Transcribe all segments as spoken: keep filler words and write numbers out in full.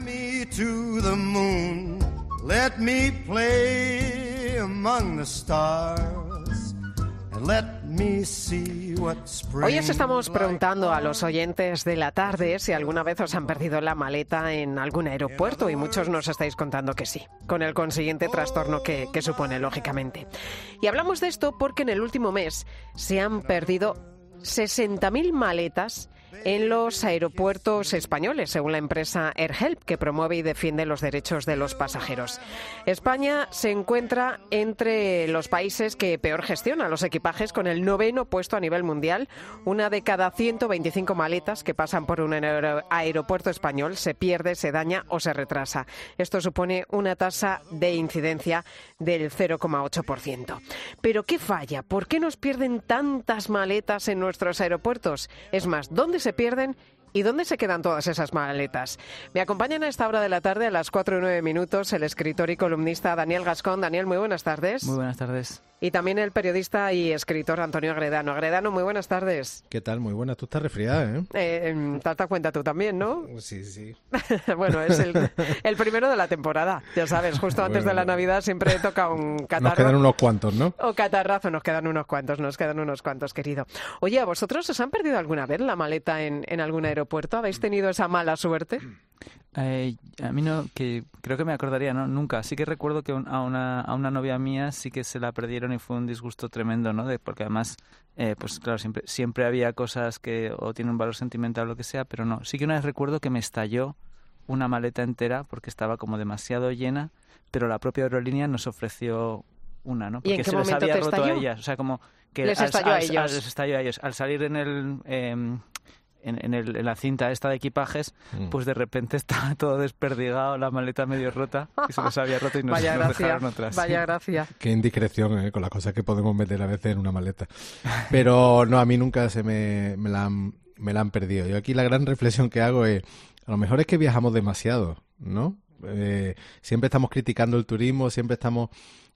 me to the moon, let me play among the stars, and let me see what spring. Hoy os estamos preguntando a los oyentes de la tarde si alguna vez os han perdido la maleta en algún aeropuerto, y muchos nos estáis contando que sí, con el consiguiente trastorno que, que supone, lógicamente. Y hablamos de esto porque en el último mes se han perdido sesenta mil maletas en los aeropuertos españoles, según la empresa AirHelp, que promueve y defiende los derechos de los pasajeros. España se encuentra entre los países que peor gestionan los equipajes, con el noveno puesto a nivel mundial. Una de cada ciento veinticinco maletas que pasan por un aer- aeropuerto español se pierde, se daña o se retrasa. Esto supone una tasa de incidencia del cero coma ocho por ciento. ¿Pero qué falla? ¿Por qué nos pierden tantas maletas en nuestros aeropuertos? Es más, ¿dónde se pierden y dónde se quedan todas esas maletas? Me acompañan a esta hora de la tarde, a las cuatro y nueve minutos, el escritor y columnista Daniel Gascón. Daniel, muy buenas tardes. Muy buenas tardes. Y también el periodista y escritor Antonio Agredano. Agredano, muy buenas tardes. ¿Qué tal? Muy buena. Tú estás resfriada, ¿eh? eh te has dado cuenta tú también, ¿no? Sí, sí. Bueno, es el, el primero de la temporada, ya sabes. Justo antes Bueno, de la Navidad siempre toca un catarro. Nos quedan unos cuantos, ¿no? O catarrazo, nos quedan unos cuantos, nos quedan unos cuantos, querido. Oye, ¿a vosotros os han perdido alguna vez la maleta en, en algún aeropuerto? ¿Habéis tenido esa mala suerte? Eh, a mí no, que creo que me acordaría, ¿no? Nunca. Sí que recuerdo que un, a, una, a una novia mía sí que se la perdieron y fue un disgusto tremendo, ¿no? De, porque además, eh, pues claro, siempre, siempre había cosas que o tienen un valor sentimental o lo que sea, pero no. Sí que una vez recuerdo que me estalló una maleta entera porque estaba como demasiado llena, pero la propia aerolínea nos ofreció una, ¿no? Porque ¿Y en qué se les momento había te roto estalló? a ellas. O sea, como que Les al, estalló al, a ellos. al- les estalló a ellos. Al salir en el... Eh, En, en, el, en la cinta esta de equipajes, Mm. pues de repente estaba todo desperdigado, la maleta medio rota, y se les había roto y nos, Vaya nos gracia, dejaron otras. vaya gracia. Qué indiscreción, ¿eh? Con las cosas que podemos meter a veces en una maleta. Pero no, a mí nunca se me, me, la, han, me la han perdido. Yo aquí la gran reflexión que hago es, a lo mejor es que viajamos demasiado, ¿no? Eh, siempre estamos criticando el turismo, siempre estamos...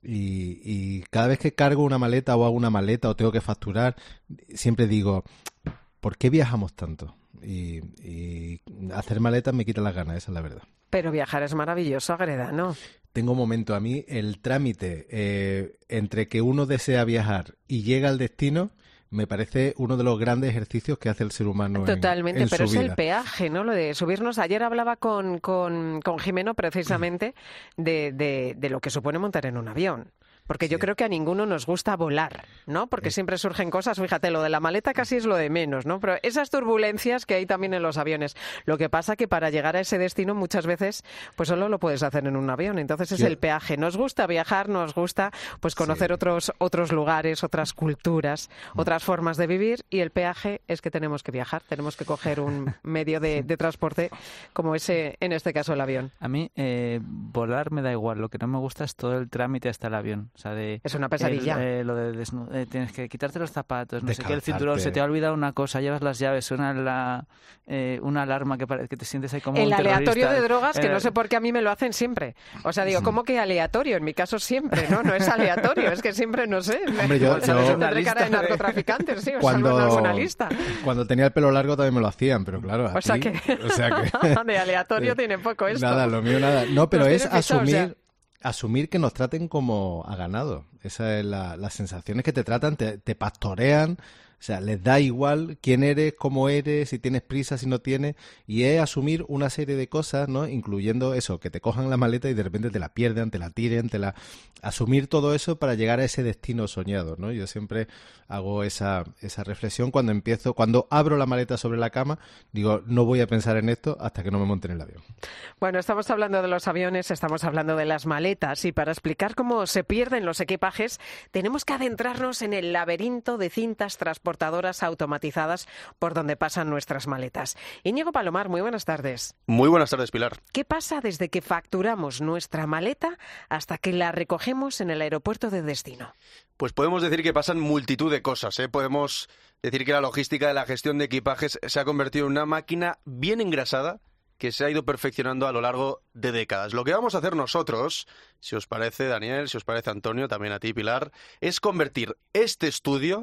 Y, y cada vez que cargo una maleta o hago una maleta o tengo que facturar, siempre digo... ¿Por qué viajamos tanto? Y, y hacer maletas me quita las ganas, esa es la verdad. Pero viajar es maravilloso, Agredano. Tengo un momento, a mí el trámite eh, entre que uno desea viajar y llega al destino me parece uno de los grandes ejercicios que hace el ser humano en, Totalmente, en pero su es vida. el peaje, ¿no? Lo de subirnos. Ayer hablaba con, con, con Jimeno precisamente de, de, de lo que supone montar en un avión. Porque yo Sí. creo que a ninguno nos gusta volar, ¿no? Porque Eh. siempre surgen cosas, fíjate, lo de la maleta casi es lo de menos, ¿no? Pero esas turbulencias que hay también en los aviones. Lo que pasa que para llegar a ese destino muchas veces pues solo lo puedes hacer en un avión. Entonces es Yo- el peaje. Nos gusta viajar, nos gusta pues conocer Sí. otros, otros lugares, otras culturas, otras formas de vivir, y el peaje es que tenemos que viajar, tenemos que coger un medio de, de transporte como ese, en este caso el avión. A mí eh, volar me da igual, lo que no me gusta es todo el trámite hasta el avión. O sea, de, Es una pesadilla. el, eh, lo de desnu- eh, tienes que quitarte los zapatos, no sé qué, el Descalzarte. cinturón, se te ha olvidado una cosa, llevas las llaves, suena la, eh, una alarma que, pare- que te sientes ahí como El un aleatorio terrorista. de drogas, que Eh, no sé por qué a mí me lo hacen siempre. O sea, digo, ¿cómo que aleatorio? En mi caso siempre, ¿no? No es aleatorio, es que siempre, no sé. Hombre, yo- ¿sabes? yo- Tendré cara de Una lista de- narcotraficantes, sí, o Cuando, salvo en alguna lista. cuando tenía el pelo largo también me lo hacían, pero claro, a O sea ti- que, o sea que- de aleatorio tiene poco esto. Nada, lo mío nada. No, pero Nos es tiene fichados asumir, ya. asumir que nos traten como a ganado. Esa es la, las sensaciones que te tratan, te, te pastorean. O sea, les da igual quién eres, cómo eres, si tienes prisa, si no tienes, y es asumir una serie de cosas, ¿no? Incluyendo eso, que te cojan la maleta y de repente te la pierdan, te la tiren, te la... Asumir todo eso para llegar a ese destino soñado, ¿no? Yo siempre hago esa, esa reflexión cuando empiezo, cuando abro la maleta sobre la cama, digo, no voy a pensar en esto hasta que no me monte en el avión. Bueno, estamos hablando de los aviones, estamos hablando de las maletas, y para explicar cómo se pierden los equipajes tenemos que adentrarnos en el laberinto de cintas transportadoras automatizadas por donde pasan nuestras maletas. Íñigo Palomar, muy buenas tardes. Muy buenas tardes, Pilar. ¿Qué pasa desde que facturamos nuestra maleta hasta que la recogemos en el aeropuerto de destino? Pues podemos decir que pasan multitud de cosas, ¿eh? Podemos decir que la logística de la gestión de equipajes se ha convertido en una máquina bien engrasada que se ha ido perfeccionando a lo largo de décadas. Lo que vamos a hacer nosotros, si os parece, Daniel, si os parece, Antonio, también a ti, Pilar, es convertir este estudio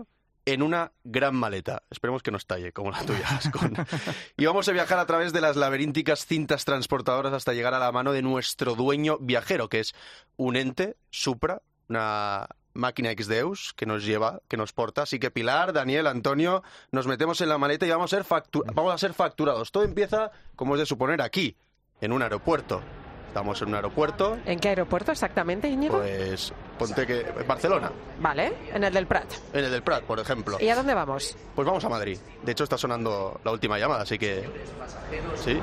en una gran maleta. Esperemos que no estalle, como la tuya, Ascon. Y vamos a viajar a través de las laberínticas cintas transportadoras hasta llegar a la mano de nuestro dueño viajero, que es un ente, Supra, una máquina ex Deus que nos lleva, que nos porta. Así que Pilar, Daniel, Antonio, nos metemos en la maleta y vamos a ser, factu- vamos a ser facturados. Todo empieza, como es de suponer, aquí, en un aeropuerto. Estamos en un aeropuerto. ¿En qué aeropuerto exactamente, Íñigo? Pues ponte que... Barcelona. Vale, en el del Prat. En el del Prat, por ejemplo. ¿Y a dónde vamos? Pues vamos a Madrid. De hecho, está sonando la última llamada, así que... ¿Sí?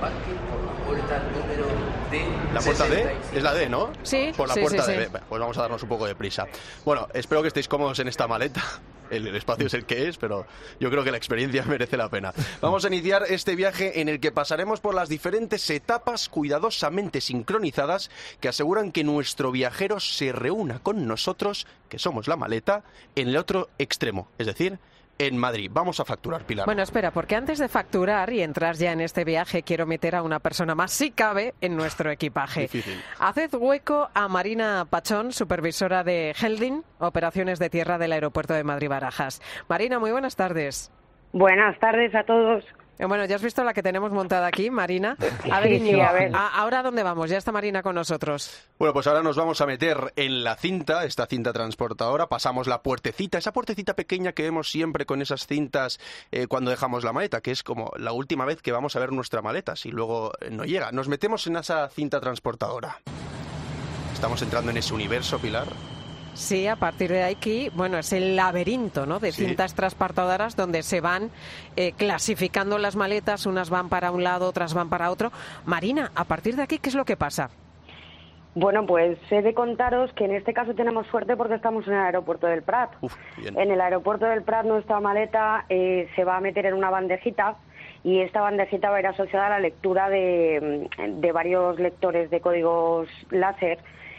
La puerta D es la D, ¿no? Sí, Por la sí, puerta sí, D. sí. Pues vamos a darnos un poco de prisa. Bueno, espero que estéis cómodos en esta maleta. El, el espacio es el que es, pero yo creo que la experiencia merece la pena. Vamos a iniciar este viaje en el que pasaremos por las diferentes etapas cuidadosamente sincronizadas que aseguran que nuestro viajero se reúna con nosotros, que somos la maleta, en el otro extremo, es decir, en Madrid. Vamos a facturar, Pilar. Bueno, espera, porque antes de facturar y entrar ya en este viaje, quiero meter a una persona más, si cabe, en nuestro equipaje. Difícil. Haced hueco a Marina Pachón, supervisora de Helding, operaciones de tierra del aeropuerto de Madrid-Barajas. Marina, muy buenas tardes. Buenas tardes a todos. Eh, Bueno, ya has visto la que tenemos montada aquí, Marina. A ver, Sí, sí, Íñigo, a ver. ¿a- ¿ahora a dónde vamos? Ya está Marina con nosotros. Bueno, pues ahora nos vamos a meter en la cinta, esta cinta transportadora, pasamos la puertecita, esa puertecita pequeña que vemos siempre con esas cintas eh, cuando dejamos la maleta, que es como la última vez que vamos a ver nuestra maleta, si luego eh, no llega. Nos metemos en esa cinta transportadora. Estamos entrando en ese universo, Pilar. Sí, a partir de aquí, bueno, es el laberinto, ¿no?, de Sí. cintas transportadoras donde se van eh, clasificando las maletas, unas van para un lado, otras van para otro. Marina, a partir de aquí, ¿qué es lo que pasa? Bueno, pues he de contaros que en este caso tenemos suerte porque estamos en el aeropuerto del Prat. Uf, bien. En el aeropuerto del Prat nuestra maleta eh, se va a meter en una bandejita y esta bandejita va a ir asociada a la lectura de, de varios lectores de códigos láser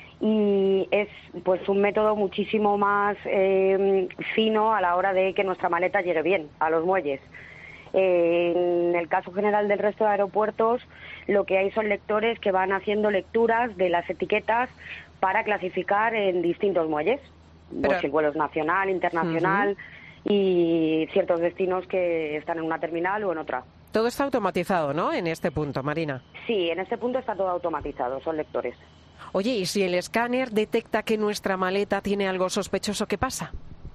y es pues un método muchísimo más eh, fino a la hora de que nuestra maleta llegue bien a los muelles. Eh, en el caso general del resto de aeropuertos, lo que hay son lectores que van haciendo lecturas de las etiquetas para clasificar en distintos muelles, Pero- pues el vuelo es nacional, internacional y ciertos destinos que están en una terminal o en otra. Todo está automatizado, ¿no?, en este punto, Marina. Sí, en este punto está todo automatizado, son lectores. Oye, ¿y si el escáner detecta que nuestra maleta tiene algo sospechoso, qué pasa?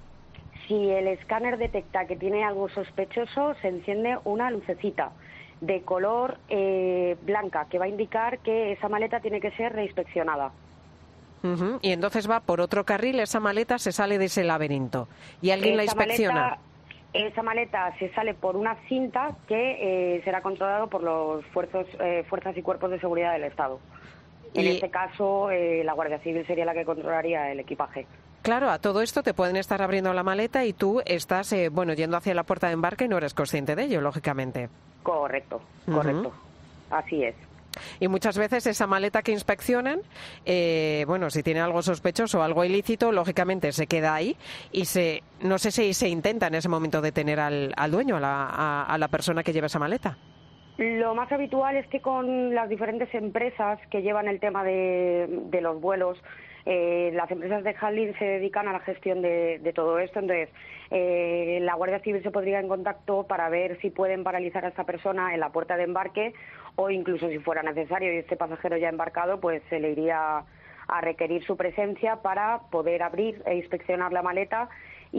Si el escáner detecta que tiene algo sospechoso, se enciende una lucecita de color eh, blanca que va a indicar que esa maleta tiene que ser reinspeccionada. Ujú. Y entonces va por otro carril, esa maleta se sale de ese laberinto y alguien la Esa inspecciona. maleta- esa maleta se sale por una cinta que eh, será controlado por los fuerzos, eh, fuerzas y cuerpos de seguridad del Estado. En Y- este caso, eh, la Guardia Civil sería la que controlaría el equipaje. Claro, a todo esto te pueden estar abriendo la maleta y tú estás, eh, bueno, yendo hacia la puerta de embarque y no eres consciente de ello, lógicamente. Correcto, Ujú. correcto. Así es. Y muchas veces esa maleta que inspeccionan, eh, bueno, si tiene algo sospechoso o algo ilícito, lógicamente se queda ahí y se, no sé si se intenta en ese momento detener al, al dueño, a la, a, a la persona que lleva esa maleta. Lo más habitual es que con las diferentes empresas que llevan el tema de, de los vuelos, eh, las empresas de handling se dedican a la gestión de, de todo esto. Entonces, eh, la Guardia Civil se pondría en contacto para ver si pueden paralizar a esta persona en la puerta de embarque o incluso si fuera necesario y este pasajero ya embarcado, pues se le iría a requerir su presencia para poder abrir e inspeccionar la maleta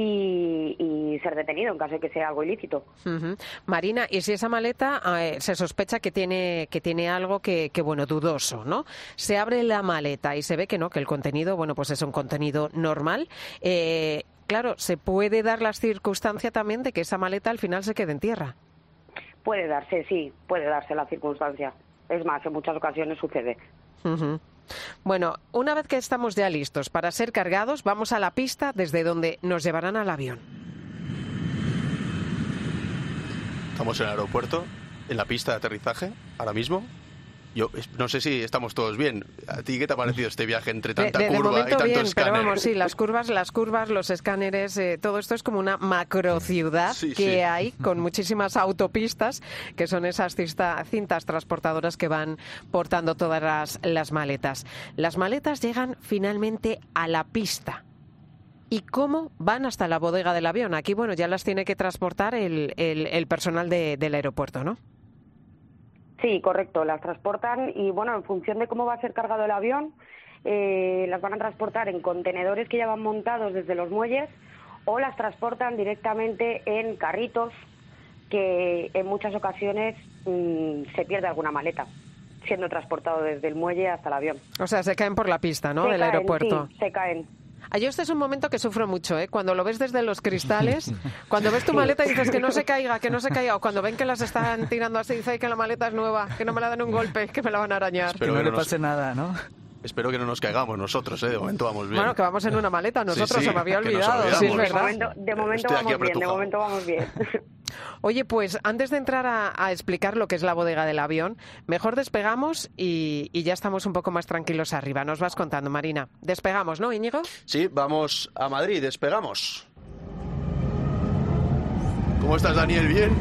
y, y ser detenido en caso de que sea algo ilícito. Ujú. Marina, y si esa maleta eh, se sospecha que tiene que tiene algo que, que bueno, dudoso, ¿no? Se abre la maleta y se ve que no, que el contenido, bueno, pues es un contenido normal. Eh, claro, se puede dar la circunstancia también de que esa maleta al final se quede en tierra. Puede darse, sí, puede darse la circunstancia. Es más, en muchas ocasiones sucede. Ujú. Bueno, una vez que estamos ya listos para ser cargados, vamos a la pista desde donde nos llevarán al avión. Estamos en el aeropuerto, en la pista de aterrizaje, ahora mismo. Yo es- no sé si estamos todos bien. ¿A ti qué te ha parecido este viaje entre De, tanta de- de curva y momento tanto bien, escáner? pero vamos, sí, las curvas, las curvas, los escáneres, eh, todo esto es como una macrociudad Sí, que sí. hay con muchísimas autopistas, que son esas cista- cintas transportadoras que van portando todas las, las maletas. Las maletas llegan finalmente a la pista. ¿Y cómo van hasta la bodega del avión? Aquí, bueno, ya las tiene que transportar el, el, el personal de, del aeropuerto, ¿no? Sí, correcto, las transportan y, bueno, en función de cómo va a ser cargado el avión, eh, las van a transportar en contenedores que ya van montados desde los muelles o las transportan directamente en carritos que en muchas ocasiones mmm, se pierde alguna maleta siendo transportado desde el muelle hasta el avión. O sea, se caen por la pista, ¿no?, se del caen, aeropuerto. Sí, se caen. Ah, yo este es un momento que sufro mucho, ¿eh? Cuando lo ves desde los cristales, cuando ves tu maleta y dices que no se caiga, que no se caiga, o cuando ven que las están tirando así, dice que la maleta es nueva, que no me la dan un golpe, que me la van a arañar. Espero que no, que no le pase nos... nada, ¿no? Espero que no nos caigamos nosotros, ¿eh? De momento vamos bien. Bueno, que vamos en una maleta, nosotros, sí, sí, se me había olvidado. Sí, es verdad. De momento, de momento vamos bien, de momento vamos bien. Oye, pues antes de entrar a, a explicar lo que es la bodega del avión, mejor despegamos y, y ya estamos un poco más tranquilos arriba. Nos vas contando, Marina. Despegamos, ¿no, Íñigo? Sí, vamos a Madrid, despegamos. ¿Cómo estás, Daniel? ¿Bien?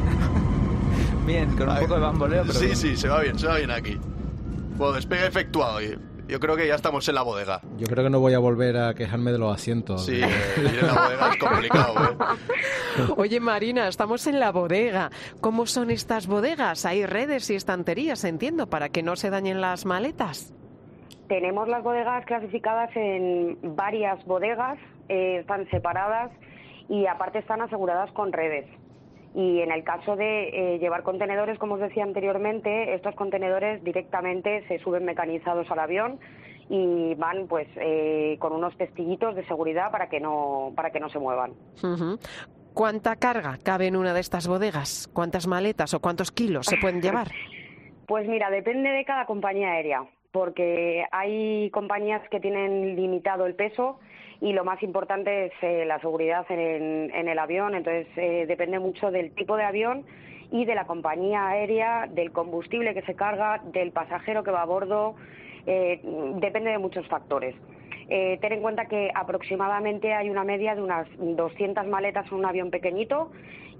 Bien, con un poco de bamboleo, pero Sí, bien. sí, se va bien, se va bien aquí. Bueno, despegue efectuado. Yo creo que ya estamos en la bodega. Yo creo que no voy a volver a quejarme de los asientos. Sí, eh, ir en la bodega es complicado, ¿eh? Oye, Marina, estamos en la bodega. ¿Cómo son estas bodegas? Hay redes y estanterías, entiendo, para que no se dañen las maletas. Tenemos las bodegas clasificadas en varias bodegas, eh, están separadas y aparte están aseguradas con redes. Y en el caso de eh, llevar contenedores, como os decía anteriormente, estos contenedores directamente se suben mecanizados al avión y van pues eh, con unos pestillitos de seguridad para que no para que no se muevan. Uh-huh. ¿Cuánta carga cabe en una de estas bodegas? ¿Cuántas maletas o cuántos kilos se pueden llevar? Pues mira, depende de cada compañía aérea, porque hay compañías que tienen limitado el peso y lo más importante es eh, la seguridad en, en el avión, entonces eh, depende mucho del tipo de avión y de la compañía aérea, del combustible que se carga, del pasajero que va a bordo, eh, depende de muchos factores. Eh, ten en cuenta que aproximadamente hay una media de unas doscientas maletas en un avión pequeñito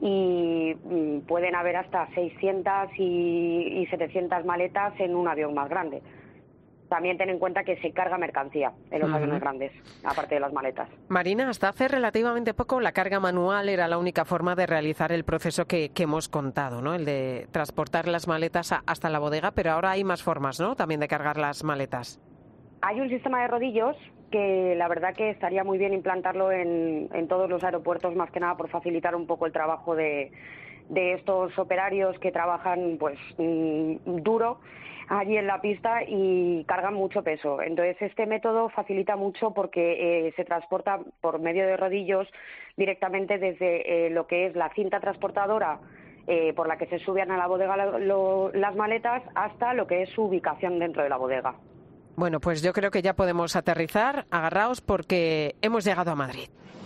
y mm, pueden haber hasta seiscientas y, y setecientas maletas en un avión más grande. También ten en cuenta que se carga mercancía en los uh-huh. aviones grandes, aparte de las maletas. Marina, hasta hace relativamente poco la carga manual era la única forma de realizar el proceso que, que hemos contado, ¿no? El de transportar las maletas a, hasta la bodega, pero ahora hay más formas, ¿no?, también de cargar las maletas. Hay un sistema de rodillos que la verdad que estaría muy bien implantarlo en, en todos los aeropuertos, más que nada por facilitar un poco el trabajo de, de estos operarios que trabajan pues mmm, duro allí en la pista y cargan mucho peso. Entonces este método facilita mucho porque eh, se transporta por medio de rodillos directamente desde eh, lo que es la cinta transportadora eh, por la que se suben a la bodega lo, lo, las maletas hasta lo que es su ubicación dentro de la bodega. Bueno, pues yo creo que ya podemos aterrizar. Agarraos porque hemos llegado a Madrid.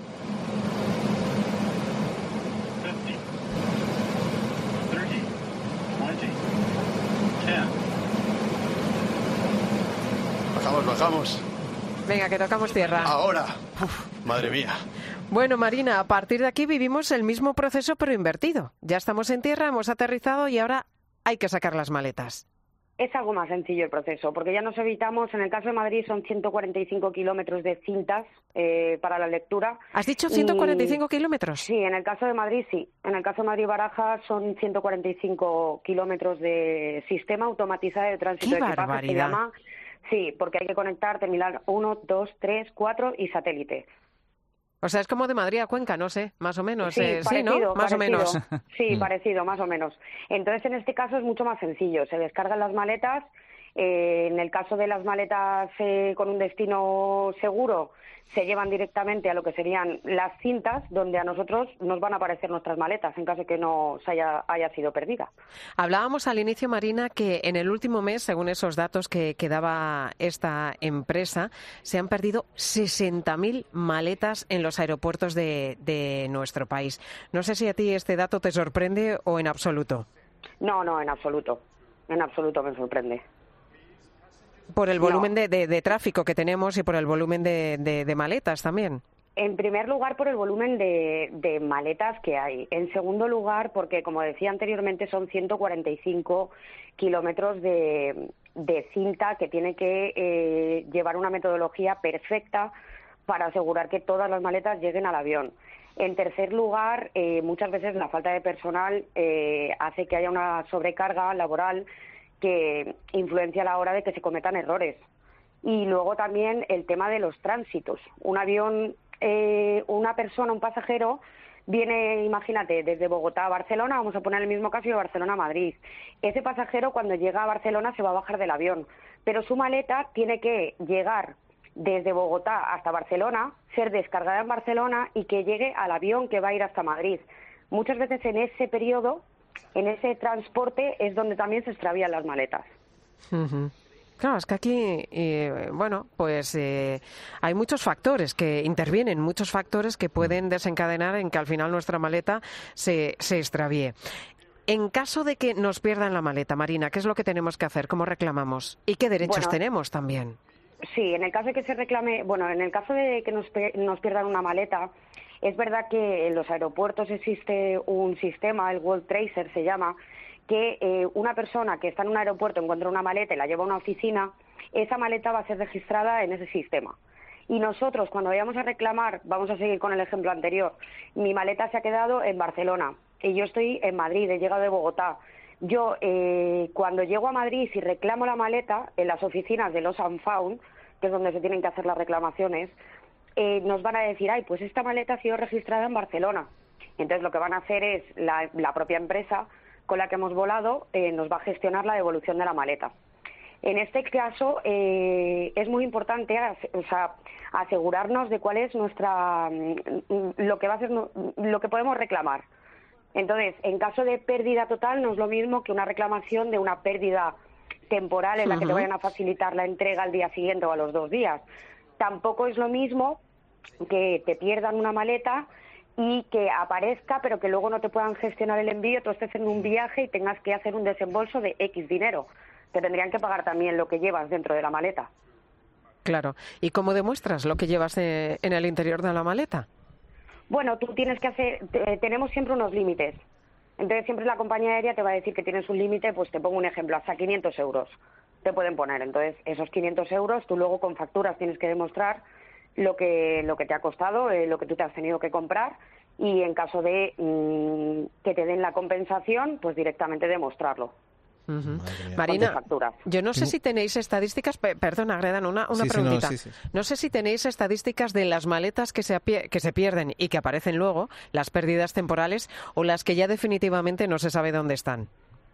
Bajamos, bajamos. Venga, que tocamos tierra. Ahora. Uf, madre mía. Bueno, Marina, a partir de aquí vivimos el mismo proceso pero invertido. Ya estamos en tierra, hemos aterrizado y ahora hay que sacar las maletas. Es algo más sencillo el proceso, porque ya nos evitamos, en el caso de Madrid son ciento cuarenta y cinco kilómetros de cintas eh, para la lectura. ¿Has dicho ciento cuarenta y cinco y... kilómetros? Sí, en el caso de Madrid sí. En el caso de Madrid-Barajas son ciento cuarenta y cinco kilómetros de sistema automatizado de tránsito ¡Qué de equipajes. barbaridad! Se llama, sí, porque hay que conectar terminal uno, dos, tres, cuatro y satélite. O sea, es como de Madrid a Cuenca, no sé, más o menos. Sí, eh, parecido, sí, ¿no? Más parecido. o menos. Sí, parecido, más o menos. Entonces, en este caso es mucho más sencillo. Se descargan las maletas. Eh, en el caso de las maletas eh, con un destino seguro, se llevan directamente a lo que serían las cintas, donde a nosotros nos van a aparecer nuestras maletas en caso de que no se haya, haya sido perdida. Hablábamos al inicio, Marina, que en el último mes, según esos datos que, que daba esta empresa, se han perdido sesenta mil maletas en los aeropuertos de, de nuestro país. No sé si a ti este dato te sorprende o en absoluto. No, no, en absoluto. En absoluto me sorprende. Por el volumen no. de, de, de tráfico que tenemos y por el volumen de, de, de maletas también. En primer lugar, por el volumen de, de maletas que hay. En segundo lugar, porque, como decía anteriormente, son ciento cuarenta y cinco kilómetros de, de cinta que tiene que eh, llevar una metodología perfecta para asegurar que todas las maletas lleguen al avión. En tercer lugar, eh, muchas veces la falta de personal eh, hace que haya una sobrecarga laboral que influencia a la hora de que se cometan errores. Y luego también el tema de los tránsitos. Un avión, eh, una persona, un pasajero, viene, imagínate, desde Bogotá a Barcelona, vamos a poner el mismo caso de Barcelona a Madrid. Ese pasajero cuando llega a Barcelona se va a bajar del avión, pero su maleta tiene que llegar desde Bogotá hasta Barcelona, ser descargada en Barcelona y que llegue al avión que va a ir hasta Madrid. Muchas veces en ese periodo, en ese transporte, es donde también se extravían las maletas. Uh-huh. Claro, es que aquí, eh, bueno, pues eh, hay muchos factores que intervienen, muchos factores que pueden desencadenar en que al final nuestra maleta se, se extravíe. En caso de que nos pierdan la maleta, Marina, ¿qué es lo que tenemos que hacer? ¿Cómo reclamamos? ¿Y qué derechos Bueno, tenemos también? Sí, en el caso de que se reclame, bueno, en el caso de que nos, nos pierdan una maleta, es verdad que en los aeropuertos existe un sistema, el World Tracer se llama, que eh, una persona que está en un aeropuerto encuentra una maleta y la lleva a una oficina, esa maleta va a ser registrada en ese sistema. Y nosotros, cuando vayamos a reclamar, vamos a seguir con el ejemplo anterior, mi maleta se ha quedado en Barcelona y yo estoy en Madrid, he llegado de Bogotá. Yo, eh, cuando llego a Madrid, si reclamo la maleta en las oficinas de Lost and Found, que es donde se tienen que hacer las reclamaciones, eh, nos van a decir, ay, pues esta maleta ha sido registrada en Barcelona. Entonces lo que van a hacer es, la, la propia empresa con la que hemos volado eh, nos va a gestionar la devolución de la maleta. En este caso eh, es muy importante o sea, asegurarnos de cuál es nuestra lo que va a ser lo que podemos reclamar. Entonces, en caso de pérdida total, no es lo mismo que una reclamación de una pérdida temporal en la que te vayan a facilitar la entrega al día siguiente o a los dos días. Tampoco es lo mismo que te pierdan una maleta y que aparezca, pero que luego no te puedan gestionar el envío, tú estés en un viaje y tengas que hacer un desembolso de X dinero. Te tendrían que pagar también lo que llevas dentro de la maleta. Claro. ¿Y cómo demuestras lo que llevas de, en el interior de la maleta? Bueno, tú tienes que hacer, te, tenemos siempre unos límites. Entonces siempre la compañía aérea te va a decir que tienes un límite, pues te pongo un ejemplo, hasta quinientos euros te pueden poner. Entonces esos quinientos euros tú luego con facturas tienes que demostrar lo que lo que te ha costado, eh, lo que tú te has tenido que comprar y en caso de mmm, que te den la compensación, pues directamente demostrarlo. Uh-huh. Marina, yo no sé si tenéis estadísticas, pe- perdona, Gredan, una, una sí, preguntita. Sí, no, sí, sí. no sé si tenéis estadísticas de las maletas que se, apie- que se pierden y que aparecen luego, las pérdidas temporales o las que ya definitivamente no se sabe dónde están.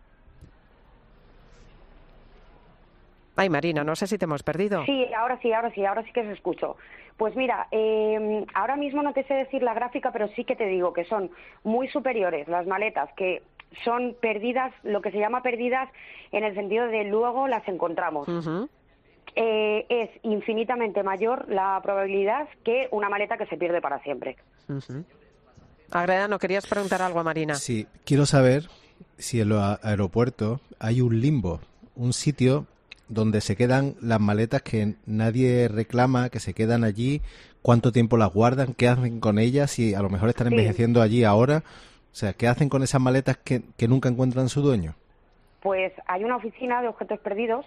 Ay, Marina, no sé si te hemos perdido. Sí, ahora sí, ahora sí, ahora sí que os escucho. Pues mira, eh, ahora mismo no te sé decir la gráfica, pero sí que te digo que son muy superiores las maletas que son perdidas, lo que se llama perdidas en el sentido de luego las encontramos. Uh-huh. Eh, es infinitamente mayor la probabilidad que una maleta que se pierde para siempre. Uh-huh. Agreda, ¿no querías preguntar algo a Marina? Sí, quiero saber si en los aeropuertos hay un limbo, un sitio donde se quedan las maletas que nadie reclama, que se quedan allí, cuánto tiempo las guardan, qué hacen con ellas, si a lo mejor están envejeciendo sí. allí ahora. O sea, ¿qué hacen con esas maletas que, que nunca encuentran su dueño? Pues hay una oficina de objetos perdidos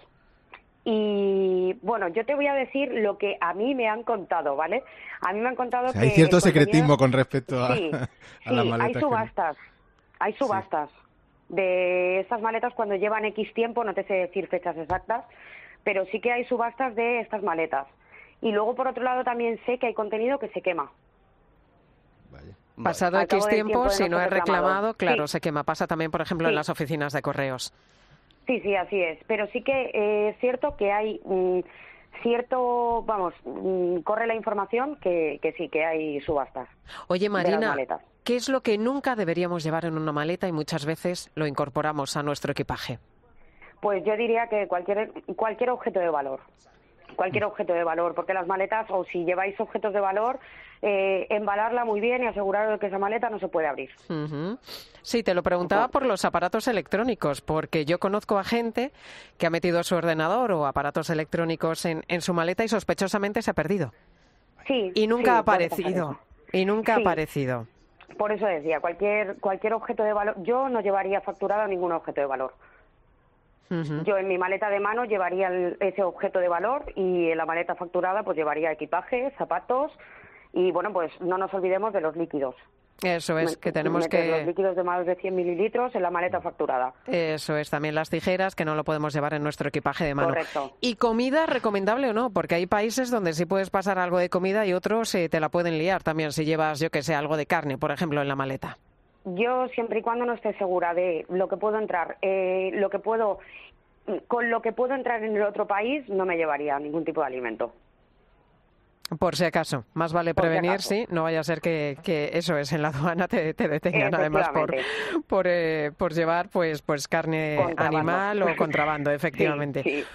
y, bueno, yo te voy a decir lo que a mí me han contado, ¿vale? A mí me han contado o sea, que... Hay cierto secretismo contenido... con respecto a, sí, a sí, las maletas. hay subastas, que... hay subastas sí. de estas maletas cuando llevan X tiempo, no te sé decir fechas exactas, pero sí que hay subastas de estas maletas. Y luego, por otro lado, también sé que hay contenido que se quema. Vale. Pasado Al X tiempo, tiempo si no es reclamado, reclamado claro, sí. se quema. Pasa también, por ejemplo, sí. en las oficinas de correos. Sí, sí, así es. Pero sí que eh, es cierto que hay mmm, cierto, vamos, mmm, corre la información que, que sí, que hay subastas. Oye, Marina, ¿qué es lo que nunca deberíamos llevar en una maleta y muchas veces lo incorporamos a nuestro equipaje? Pues yo diría que cualquier cualquier objeto de valor. Cualquier objeto de valor, porque las maletas, o si lleváis objetos de valor, eh, embalarla muy bien y aseguraros de que esa maleta no se puede abrir. Uh-huh. Sí, te lo preguntaba por los aparatos electrónicos, porque yo conozco a gente que ha metido su ordenador o aparatos electrónicos en, en su maleta y sospechosamente se ha perdido. Sí. Y nunca sí, ha aparecido. Y nunca sí. ha aparecido. Por eso decía, cualquier cualquier objeto de valor, yo no llevaría facturado ningún objeto de valor. Uh-huh. Yo en mi maleta de mano llevaría el, ese objeto de valor y en la maleta facturada pues llevaría equipaje, zapatos y bueno, pues no nos olvidemos de los líquidos. Eso es, que tenemos Meter que... los líquidos de más de cien mililitros en la maleta facturada. Eso es, también las tijeras, que no lo podemos llevar en nuestro equipaje de mano. Correcto. ¿Y comida recomendable o no? Porque hay países donde sí puedes pasar algo de comida y otros eh, te la pueden liar también si llevas, yo que sé, algo de carne, por ejemplo, en la maleta. Yo siempre y cuando no esté segura de lo que puedo entrar, eh, lo que puedo, con lo que puedo entrar en el otro país, no me llevaría ningún tipo de alimento. Por si acaso, más vale Por si prevenir, acaso. sí, no vaya a ser que, que eso es, en la aduana te, te detengan además por, por, eh, por llevar pues, pues carne Contrabando. animal o contrabando, efectivamente. Sí, sí.